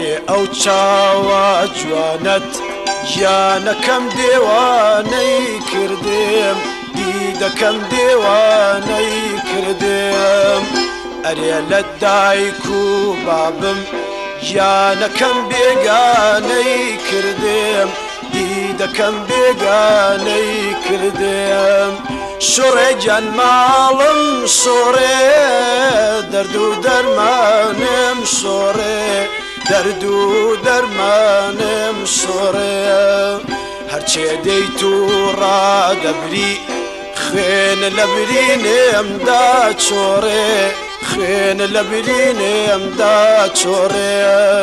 ئەرێ ئەو چاوە جوانت گیانەکەم دێوانەی کردم دیدەکەم دێوانەی کردم ئەرێ لە دایک و بابم گیانەکەم بێگانەی کردم دیدەکەم بێگانەی کردم شوڕێ گیان ماڵم شوڕێ دەرد و دەرمانم شوڕێ دەرد و دەرمانم شوڕێ هەرچێ دەیت و ڕادەبری خوێن لە برینێمدا چۆڕێ خوێن لە برینێمدا چۆڕێ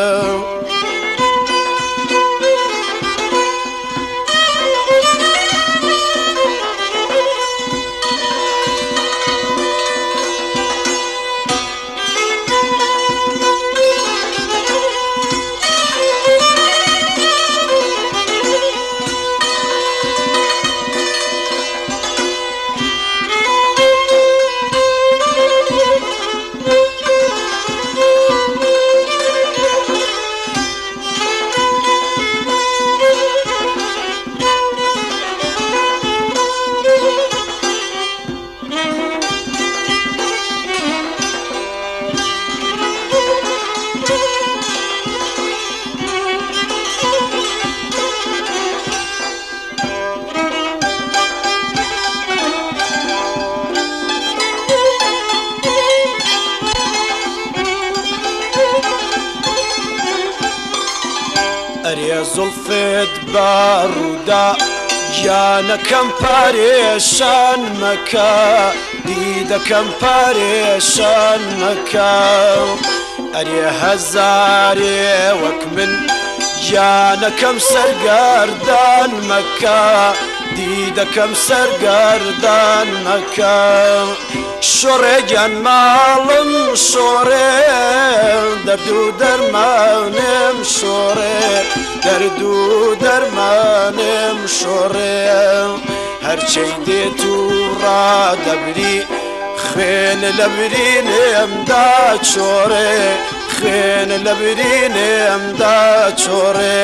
ئەرێ زوڵفت باڕوودا گیانەکەم پارێشان مەکە دیدەکەم پارێشان مەکە ئەرێ هەزارێ وەک من گیانەکەم سەرگەردان مەکە دیدەکەم سەرگەردان مەکە شوڕێ گیان ماڵم شوڕێ دەرد و دەرمانم شوڕێ دەرد و دەرمانم شوڕێ هەرچەی دێت و ڕادەبری خوێن لە برینێمدا چۆڕێ خوێن لە برینێمدا چۆڕێ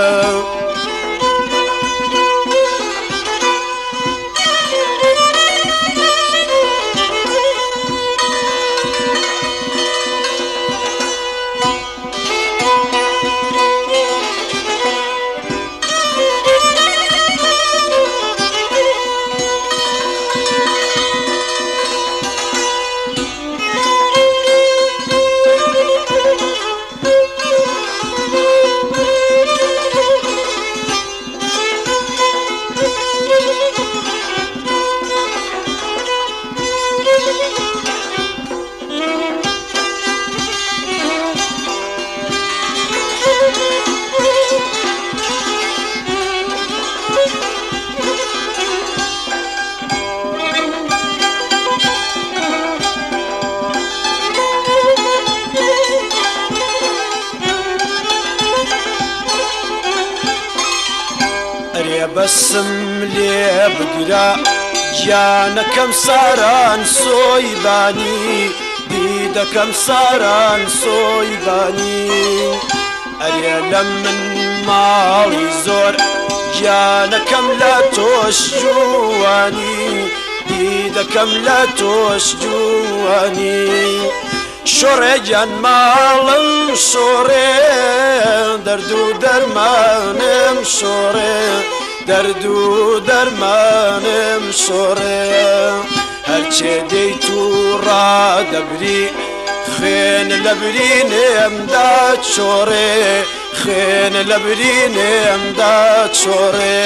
بەسم لێ بگرە گیانەکەم ساران سۆیبانی دیدەکەم ساران سۆیبانی ئەرێ لە من ماڵی زۆر گیانەکەم لە تۆش جوانی دیدەکەم لە تۆش جوانی شوڕێ گیان ماڵم شوڕێ دەرد و دەرمانم شوڕێ دەرد و دەرمانم شوڕێ هەرچێ دەیت و ڕادەبری خوێن لە برینێمدا چۆڕێ خوێن لە برینێمدا چۆڕێ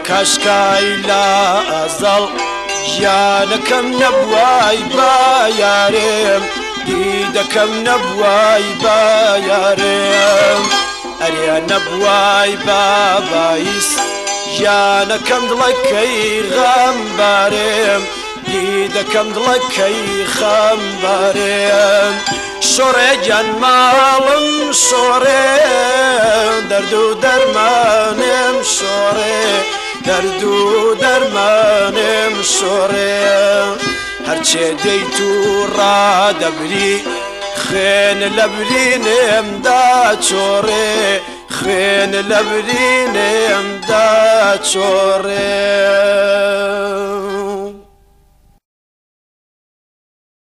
کاشکای لا ئەزەڵ گیانەکەم نەبوای با یارێم دیدەکەم نەبوای با یارێم ئەرێ نەبوای با بایس گیانەکەم دڵەکەی غەمبارێم دیدەکەم دڵەکەی خەمبارێم شۆڕێ گیان ماڵم شۆڕێ دەرد و دەرمانێم شۆڕێ دەرد و دەرمانێم شۆڕێ هەرچێ دەیت و ڕادەبری خوێن لە برینێمدا چۆڕێ خوێن لە برینێمدا چۆڕێ